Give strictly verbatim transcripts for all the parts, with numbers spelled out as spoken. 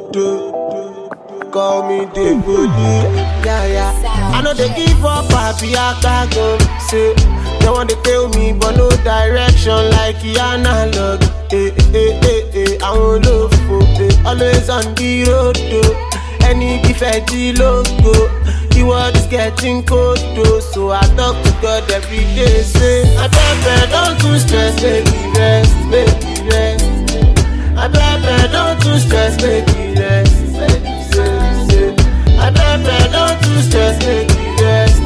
do. Call me Deboli, yeah, yeah. I know they give up, happy I can go. Say, they want to tell me, but no direction like analog. Eh, eh, eh, eh, I won't look for it. Always on the road, though. Any defect, logo. The world is getting cold, though. So I talk to God every day. Say, I beg, don't too stress, baby, rest, baby, rest. I beg, don't too stress, baby, rest. I beg, don't too stress, baby, rest.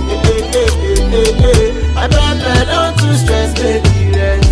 I beg, don't too stress, baby, rest.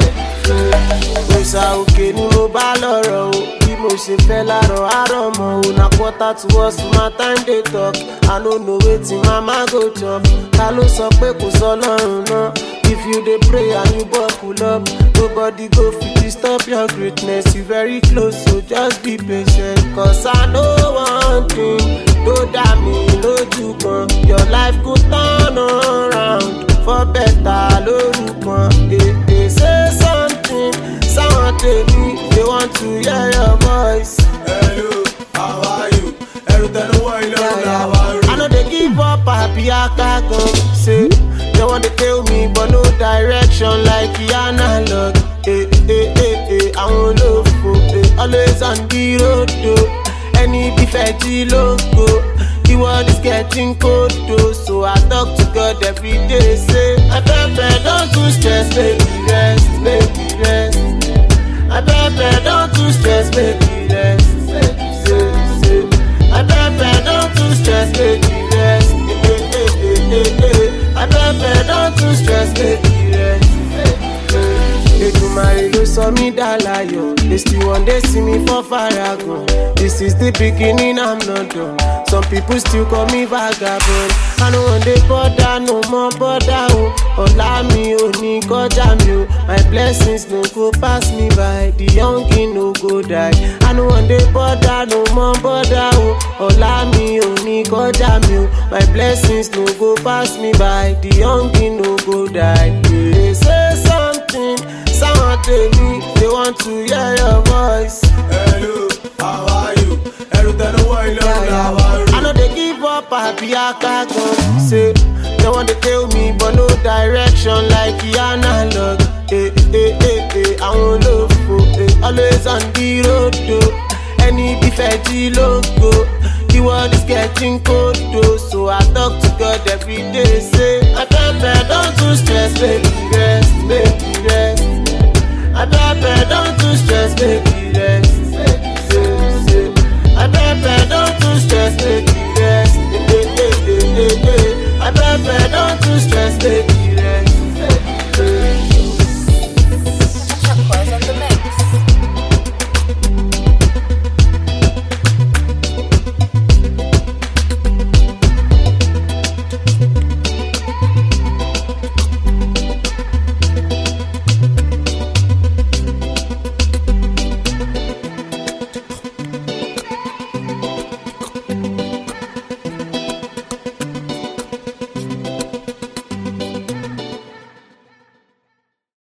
Osa òkè ni mo bá lọ́rọ̀ o, bí mo ṣe fẹ́ láàárọ̀ àárọ̀ mọ́ o. Na quarter to us my time dey talk, I no know wetin mama go chop. Ta ló sọ pé kò sọ lọ́rùn náà? If you dey pray and you buckle up, nobody go fit disturb your greatness. You very close, so just be patient. Cause I know one thing, tó dá mi lójú kan. Your life go turn around for better lórúkan. They dey say something, someone tell me they want to hear your voice. Hello, how are you? Everything the way you know how are you? I know they give up, happy I can go. Say, they want to tell me, but no direction like analog. Eh, eh, eh, eh, I won't look for it. Always on the road, though. Any defect, logo. The world is getting cold, though. So I talk to God every day. Say, I beg, don't too stress, baby, rest, baby, rest. I beg, don't too stress, baby, rest. Say, say. I beg, don't too stress, baby, rest. I beg, don't too stress, baby, rest. Èdùmàrè ló sọ mí dà láyọ̀. They still wan dey see me for Faragun. This is the beginning, I'm not done. Some people still call me vagabond. I no wan dey bother, no more bother o. Ọ̀la mi ò ní kọjá mi o. My blessings no go pass me by. The young king no go die. I no wan dey bother, no more bother o. Ọ̀la mi ò ní kọjá mi o. My blessings no go pass me by. The young king no go die. They say something, someone tell me they want to hear your voice. Hello, how are you? Everything the way you know how are you? I know they give up, happy I can go. Say, they want to tell me, but no direction like analog. Eh, eh, eh, eh, I won't look for it. Always on the road, though. Any defect, logo. The world is getting cold, though. So I talk to God every day. Say, I beg, don't too stress, baby, rest, baby, rest. I beg, don't too stress, baby.